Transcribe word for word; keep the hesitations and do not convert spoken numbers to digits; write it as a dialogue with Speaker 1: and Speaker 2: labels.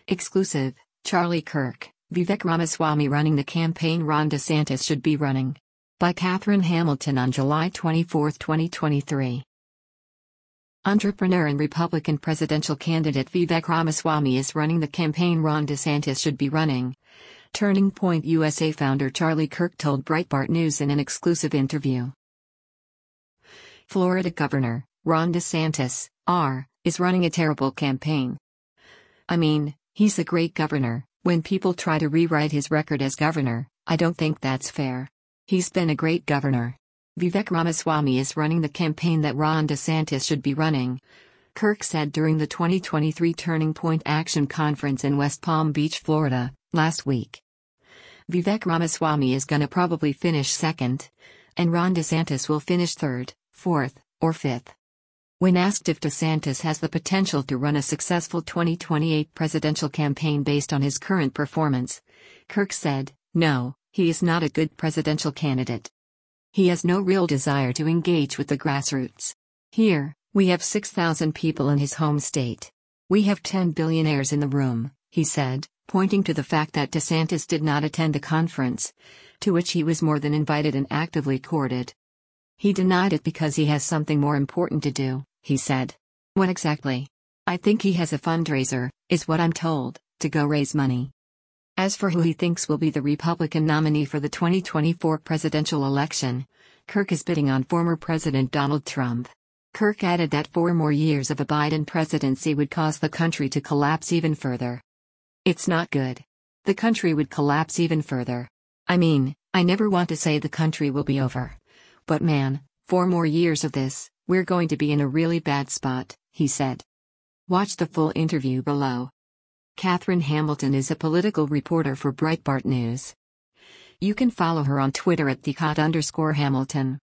Speaker 1: Exclusive, Charlie Kirk, Vivek Ramaswamy running the campaign Ron DeSantis should be running. By Catherine Hamilton on July twenty-fourth, twenty twenty-three. Entrepreneur and Republican presidential candidate Vivek Ramaswamy is running the campaign Ron DeSantis should be running. Turning Point U S A founder Charlie Kirk told Breitbart News in an exclusive interview. Florida Governor, Ron DeSantis, R, is running a terrible campaign. I mean, he's a great governor. When people try to rewrite his record as governor, I don't think that's fair. He's been a great governor. Vivek Ramaswamy is running the campaign that Ron DeSantis should be running, Kirk said during the twenty twenty-three Turning Point Action Conference in West Palm Beach, Florida, last week. Vivek Ramaswamy is gonna probably finish second, and Ron DeSantis will finish third, fourth, or fifth. When asked if DeSantis has the potential to run a successful twenty twenty-eight presidential campaign based on his current performance, Kirk said, "No, he is not a good presidential candidate. He has no real desire to engage with the grassroots. Here, we have six thousand people in his home state. We have ten billionaires in the room," he said, pointing to the fact that DeSantis did not attend the conference, to which he was more than invited and actively courted. He denied it because he has something more important to do, he said. "What exactly?" "I think he has a fundraiser, is what I'm told, to go raise money." As for who he thinks will be the Republican nominee for the twenty twenty-four presidential election, Kirk is bidding on former President Donald Trump. Kirk added that four more years of a Biden presidency would cause the country to collapse even further. "It's not good. The country would collapse even further. I mean, I never want to say the country will be over. But man, four more years of this, we're going to be in a really bad spot," he said. Watch the full interview below. Catherine Hamilton is a political reporter for Breitbart News. You can follow her on Twitter at the Cat underscore Hamilton.